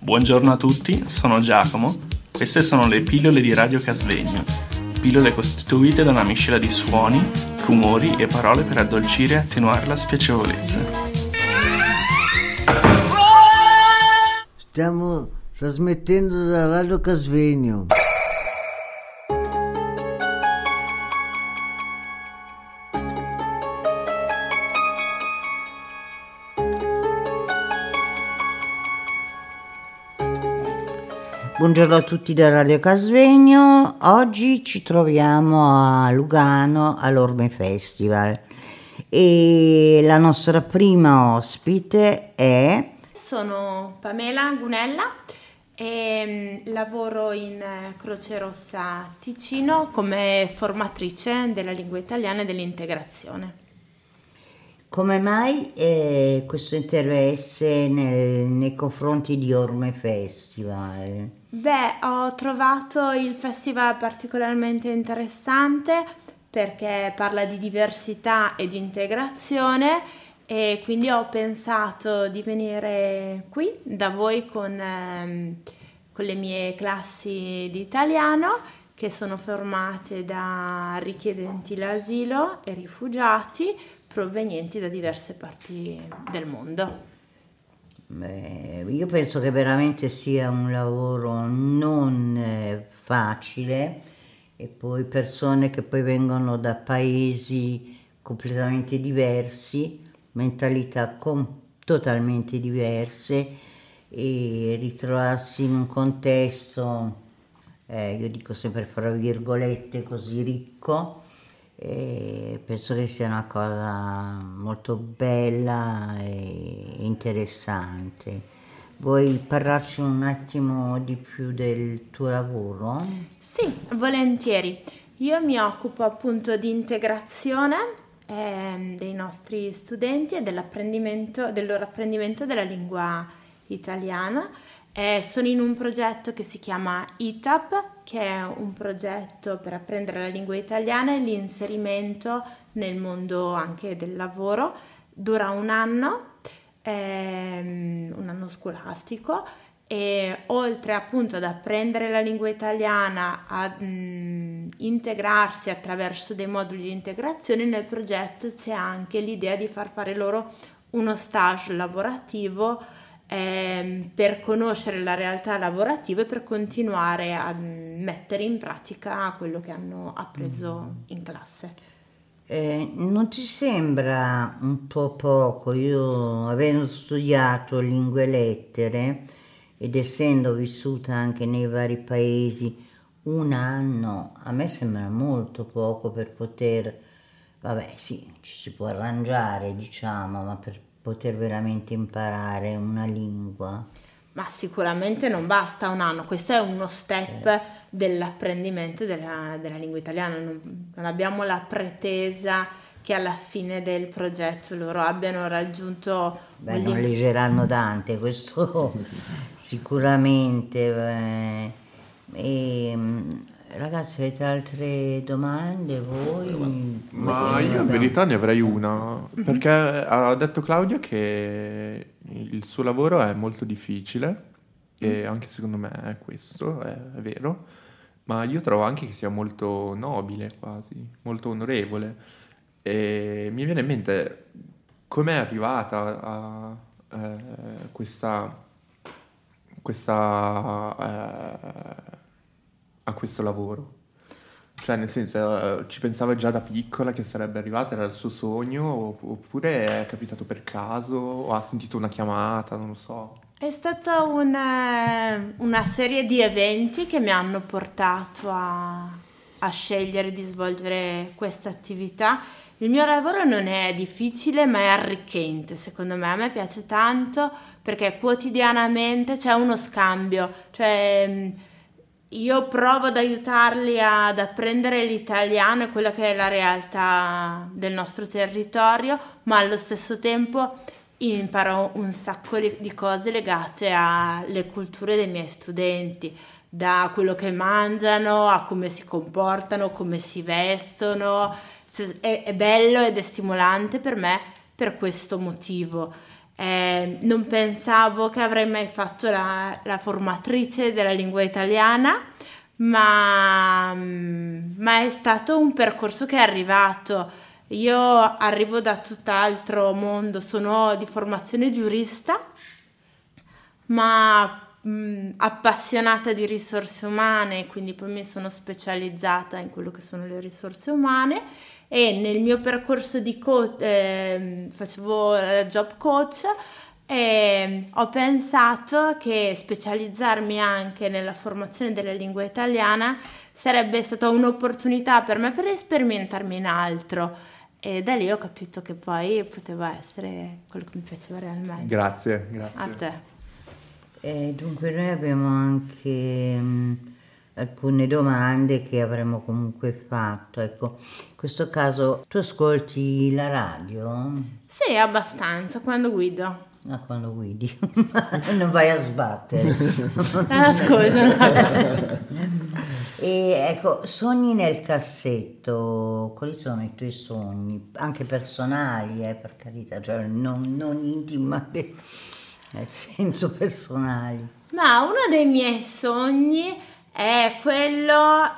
Buongiorno a tutti, sono Giacomo. Queste sono le pillole di Radio Casvegno. Pillole costituite da una miscela di suoni, rumori e parole per addolcire e attenuare la spiacevolezza. Stiamo trasmettendo da Radio Casvegno. Buongiorno a tutti da Radio Casvegno. Oggi ci troviamo a Lugano all'Orme Festival e la nostra prima ospite è... Sono Pamela Gunella e lavoro in Croce Rossa Ticino come formatrice della lingua italiana e dell'integrazione. Come mai questo interesse nei confronti di Orme Festival? Ho trovato il festival particolarmente interessante perché parla di diversità e di integrazione e quindi ho pensato di venire qui da voi con le mie classi di italiano che sono formate da richiedenti l'asilo e rifugiati provenienti da diverse parti del mondo. Io penso che veramente sia un lavoro non facile e poi persone che poi vengono da paesi completamente diversi, mentalità totalmente diverse e ritrovarsi in un contesto, io dico sempre fra virgolette, così ricco. Penso che sia una cosa molto bella e interessante. Vuoi parlarci un attimo di più del tuo lavoro? Sì, volentieri. Io mi occupo appunto di integrazione dei nostri studenti e del loro apprendimento della lingua italiana. Sono in un progetto che si chiama ITAP, che è un progetto per apprendere la lingua italiana e l'inserimento nel mondo anche del lavoro. Dura un anno scolastico e oltre appunto ad apprendere la lingua italiana, ad integrarsi attraverso dei moduli di integrazione, nel progetto c'è anche l'idea di far fare loro uno stage lavorativo per conoscere la realtà lavorativa e per continuare a mettere in pratica quello che hanno appreso in classe. Non ti sembra un po' poco? Io, avendo studiato lingue e lettere ed essendo vissuta anche nei vari paesi, un anno a me sembra molto poco per poter, vabbè sì, ci si può arrangiare diciamo, ma per poter veramente imparare una lingua. Ma sicuramente non basta un anno, questo è uno step dell'apprendimento della lingua italiana, non abbiamo la pretesa che alla fine del progetto loro abbiano raggiunto... Non leggeranno Dante, questo sicuramente. Ragazzi, avete altre domande voi? Ma io in verità ne avrei una, perché ha detto Claudia che il suo lavoro è molto difficile e anche secondo me è questo, è vero, ma io trovo anche che sia molto nobile quasi, molto onorevole e mi viene in mente com'è arrivata a questo lavoro. Cioè nel senso ci pensava già da piccola che sarebbe arrivata, era il suo sogno oppure è capitato per caso o ha sentito una chiamata, non lo so. È stata una serie di eventi che mi hanno portato a scegliere di svolgere questa attività. Il mio lavoro non è difficile ma è arricchente, secondo me. A me piace tanto perché quotidianamente c'è uno scambio, cioè io provo ad aiutarli ad apprendere l'italiano e quella che è la realtà del nostro territorio, ma allo stesso tempo imparo un sacco di cose legate alle culture dei miei studenti, da quello che mangiano a come si comportano, come si vestono. Cioè, è bello ed è stimolante per me per questo motivo. Non pensavo che avrei mai fatto la formatrice della lingua italiana, ma è stato un percorso che è arrivato. Io arrivo da tutt'altro mondo, sono di formazione giurista, ma appassionata di risorse umane, quindi poi mi sono specializzata in quello che sono le risorse umane, e nel mio percorso di facevo job coach, e ho pensato che specializzarmi anche nella formazione della lingua italiana sarebbe stata un'opportunità per me per sperimentarmi in altro, e da lì ho capito che poi poteva essere quello che mi piaceva realmente. Grazie. A te. Dunque noi abbiamo anche alcune domande che avremmo comunque fatto. Ecco, in questo caso tu ascolti la radio? Sì, abbastanza, quando guido. Ah, quando guidi, non vai a sbattere. Scusa. E ecco, sogni nel cassetto, quali sono i tuoi sogni? Anche personali, per carità, cioè non intimi, ma nel senso personali. Ma uno dei miei sogni è quello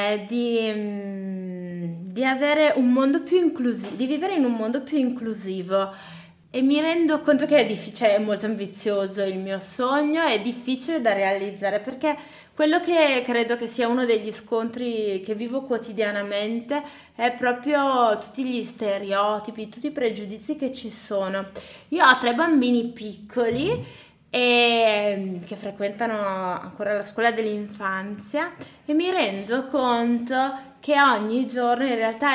di avere un mondo più inclusivo, di vivere in un mondo più inclusivo, e mi rendo conto che è molto ambizioso il mio sogno, è difficile da realizzare, perché quello che credo che sia uno degli scontri che vivo quotidianamente è proprio tutti gli stereotipi, tutti i pregiudizi che ci sono. Io ho 3 bambini piccoli e che frequentano ancora la scuola dell'infanzia, e mi rendo conto che ogni giorno in realtà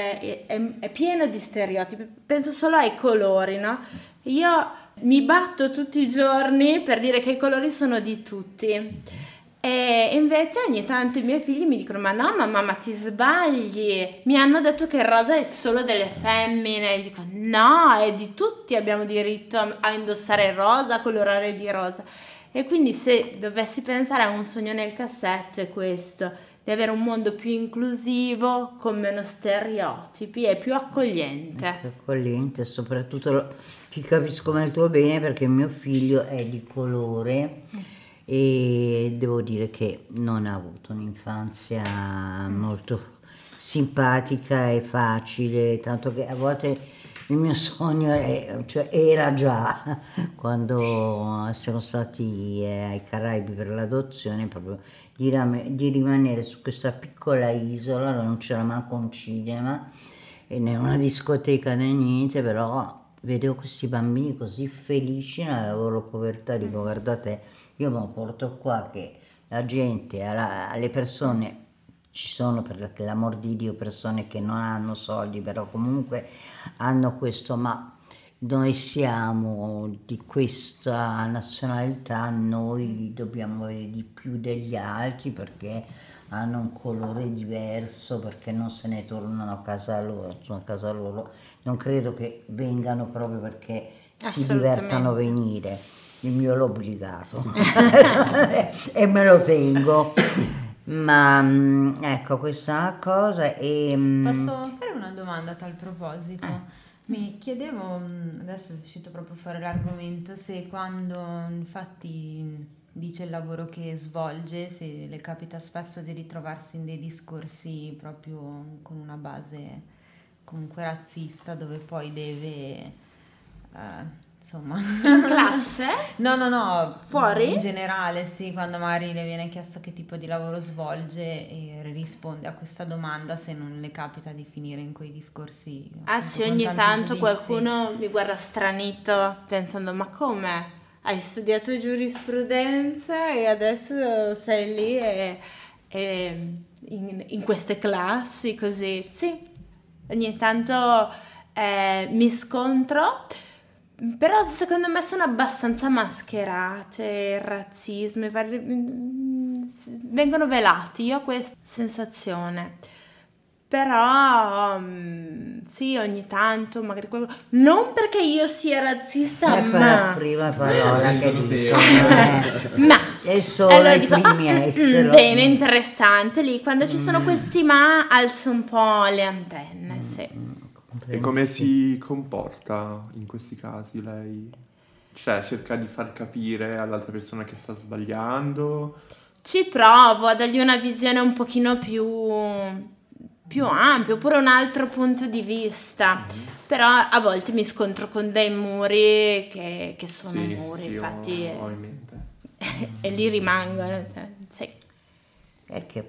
è pieno di stereotipi. Penso solo ai colori, no? Io mi batto tutti i giorni per dire che i colori sono di tutti, e invece ogni tanto i miei figli mi dicono: ma no mamma, ti sbagli, mi hanno detto che il rosa è solo delle femmine. E dico: no, è di tutti, abbiamo diritto a indossare il rosa, a colorare di rosa. E quindi se dovessi pensare a un sogno nel cassetto è questo, di avere un mondo più inclusivo, con meno stereotipi e più accogliente. Più accogliente, soprattutto ti capisco molto bene, perché mio figlio è di colore e devo dire che non ha avuto un'infanzia molto simpatica e facile, tanto che a volte il mio sogno era già quando siamo stati ai Caraibi per l'adozione, proprio di rimanere su questa piccola isola, non c'era manco un cinema e né una discoteca né niente, però vedevo questi bambini così felici nella loro povertà, dico: guardate, io me lo porto qua, che la gente, alle persone, ci sono per l'amor di Dio persone che non hanno soldi, però comunque hanno questo, ma noi siamo di questa nazionalità, noi dobbiamo avere di più degli altri perché hanno un colore diverso, perché non se ne tornano a casa loro. Non credo che vengano proprio perché si divertano a venire, il mio l'ho obbligato e me lo tengo. Ma ecco, questa è una cosa. Posso fare una domanda a tal proposito? Mi chiedevo, adesso è uscito proprio fuori l'argomento, se quando infatti dice il lavoro che svolge, se le capita spesso di ritrovarsi in dei discorsi proprio con una base comunque razzista, dove poi deve insomma in classe? No, fuori? In generale, sì, quando magari le viene chiesto che tipo di lavoro svolge e risponde a questa domanda, se non le capita di finire in quei discorsi. Sì, ogni tanto qualcuno mi guarda stranito pensando: ma come? Hai studiato giurisprudenza e adesso sei lì e in queste classi così? Sì, ogni tanto mi scontro, però secondo me sono abbastanza mascherate, il razzismo, vengono velati, io ho questa sensazione. Però sì, ogni tanto magari non perché io sia razzista, ma la prima parola che dico, ma è solo allora i dico, primi a esserlo. bene, interessante, lì quando ci sono questi ma alzo un po' le antenne, sì. E come si comporta in questi casi lei? Cioè, cerca di far capire all'altra persona che sta sbagliando? Ci provo a dargli una visione un pochino più ampia, oppure un altro punto di vista, però a volte mi scontro con dei muri che sono muri, infatti ho in mente. E lì rimangono. Sì. È che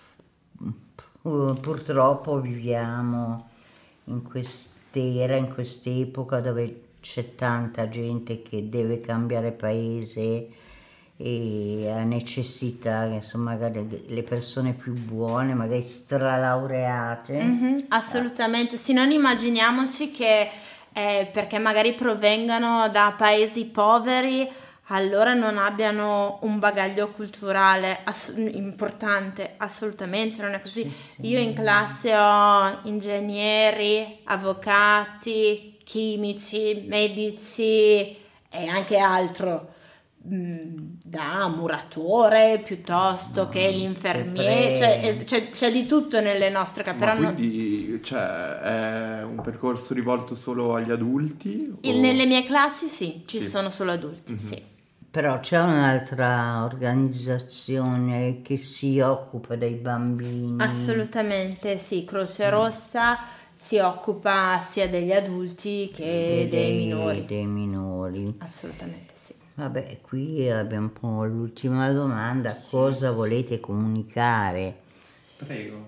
purtroppo viviamo in quest'era, in quest'epoca dove c'è tanta gente che deve cambiare paese e ha necessità, insomma, magari le persone più buone, magari stralaureate. Assolutamente, sì, non immaginiamoci che perché magari provengano da paesi poveri allora non abbiano un bagaglio culturale importante, assolutamente non è così. Sì. Io in classe ho ingegneri, avvocati, chimici, medici e anche altro, da muratore piuttosto che l'infermiere, c'è di tutto nelle nostre Ma quindi è un percorso rivolto solo agli adulti? Nelle mie classi sì, ci sono solo adulti, sì. Però c'è un'altra organizzazione che si occupa dei bambini. Assolutamente sì, Croce Rossa si occupa sia degli adulti che dei minori. Assolutamente sì. Vabbè, qui abbiamo un po' l'ultima domanda. Cosa volete comunicare? Prego.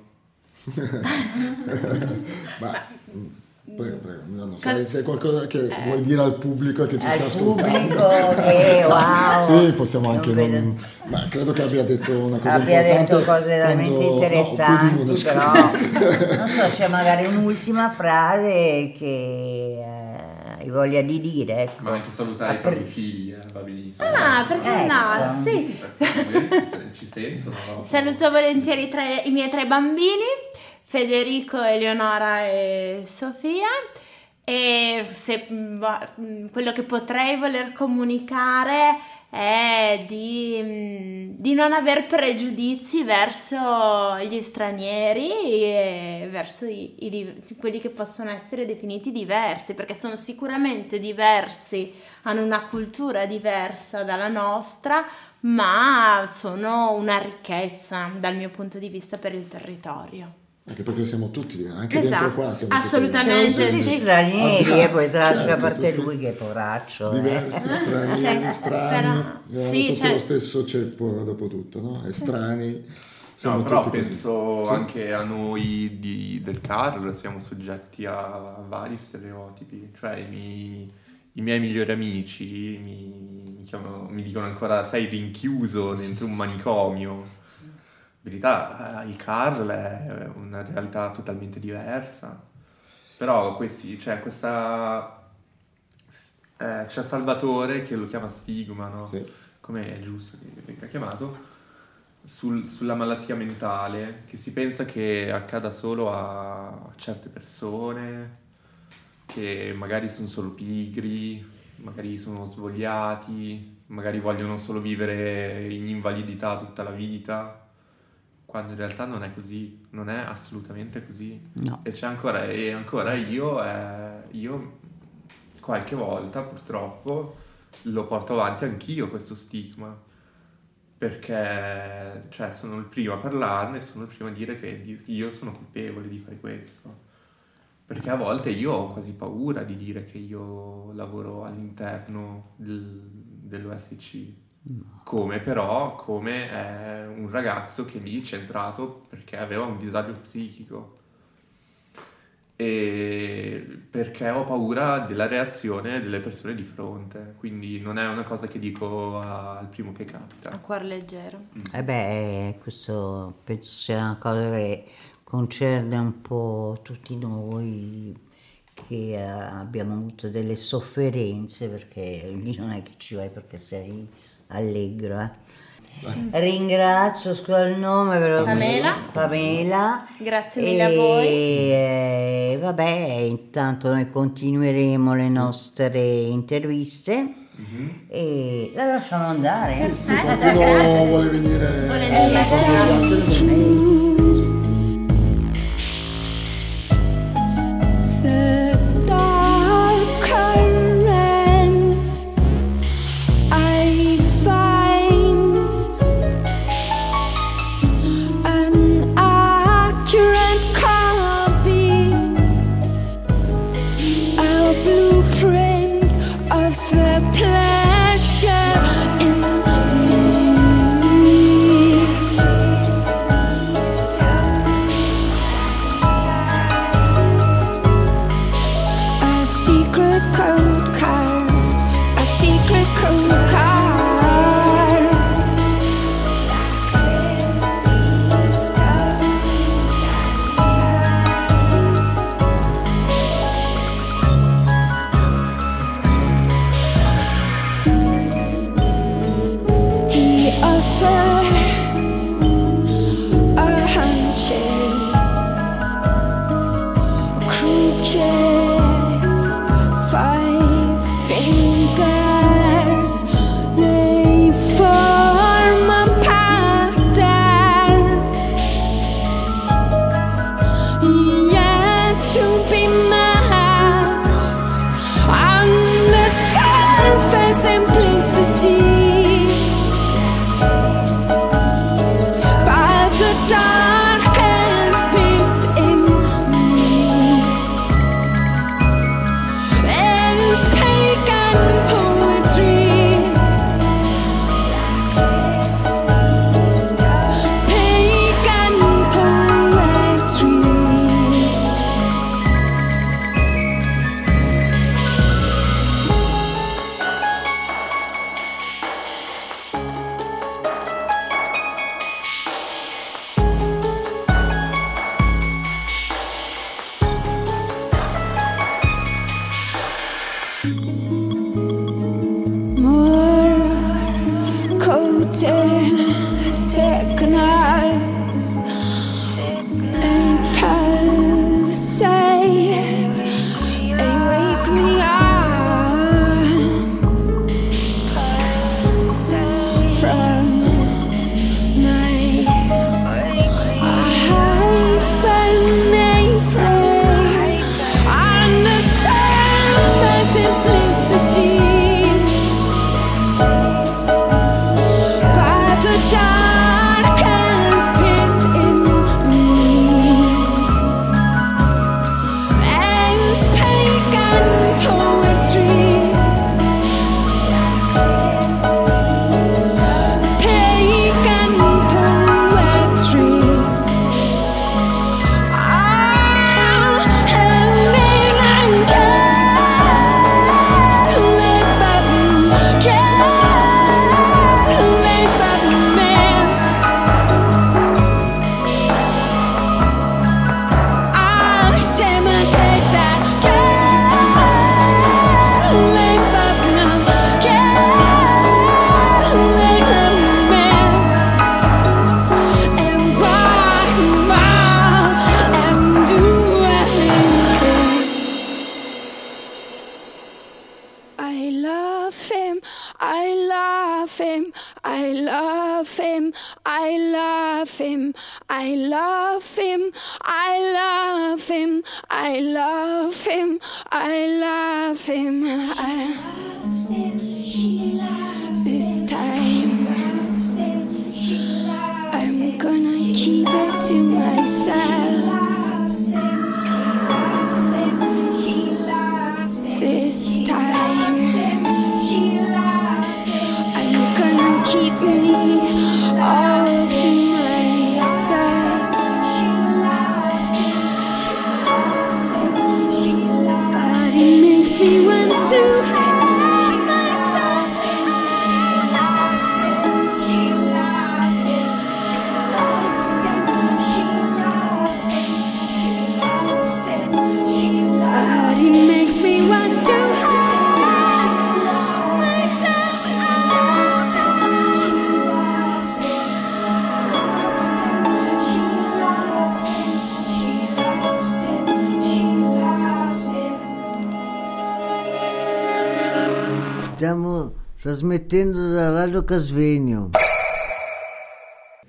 Prego. No, se hai qualcosa che vuoi dire al pubblico che ci sta ascoltando. Wow. Sì, possiamo anche ma credo che abbia detto una cosa importante. Abbia detto cose veramente interessanti, però non so, c'è magari un'ultima frase che hai voglia di dire, ecco. Ma anche salutare i propri figli, va benissimo. Perché no? Sì. Ci sentono. No? Saluto volentieri i miei 3 bambini, Federico, Eleonora e Sofia, e quello che potrei voler comunicare è di non aver pregiudizi verso gli stranieri e verso quelli che possono essere definiti diversi, perché sono sicuramente diversi, hanno una cultura diversa dalla nostra, ma sono una ricchezza dal mio punto di vista per il territorio. Anche perché siamo tutti, anche dentro qua siamo assolutamente tutti stranieri, e poi traccia a parte lui che poraccio. Diversi, stranieri, strani, tutti lo stesso ceppo dopo tutto, no? Estranei. No, però penso anche a noi del Carl siamo soggetti a vari stereotipi, cioè i miei migliori amici mi dicono ancora sei rinchiuso dentro un manicomio. In verità il Carl è una realtà totalmente diversa, però c'è Salvatore che lo chiama stigma, no? Sì. Come è giusto che venga chiamato, sulla malattia mentale, che si pensa che accada solo a certe persone, che magari sono solo pigri, magari sono svogliati, magari vogliono solo vivere in invalidità tutta la vita, quando in realtà non è così, non è assolutamente così. No. E c'è ancora io qualche volta purtroppo lo porto avanti anch'io questo stigma, perché sono il primo a parlarne, sono il primo a dire che io sono colpevole di fare questo, perché a volte io ho quasi paura di dire che io lavoro all'interno dell'OSC. Come è un ragazzo che lì è centrato perché aveva un disagio psichico e perché ho paura della reazione delle persone di fronte, quindi non è una cosa che dico al primo che capita. A cuor leggero. Questo penso sia una cosa che concerne un po' tutti noi che abbiamo avuto delle sofferenze, perché lì non è che ci vai perché sei allegro. Ringrazio, scusa il nome, però Pamela. Grazie mille a voi. Vabbè, intanto noi continueremo le nostre interviste e la lasciamo andare. Se qualcuno vuole venire Volentieri. of the pleasure in me. A secret code card, a secret code card. Stiamo trasmettendo da Radio Casvegno.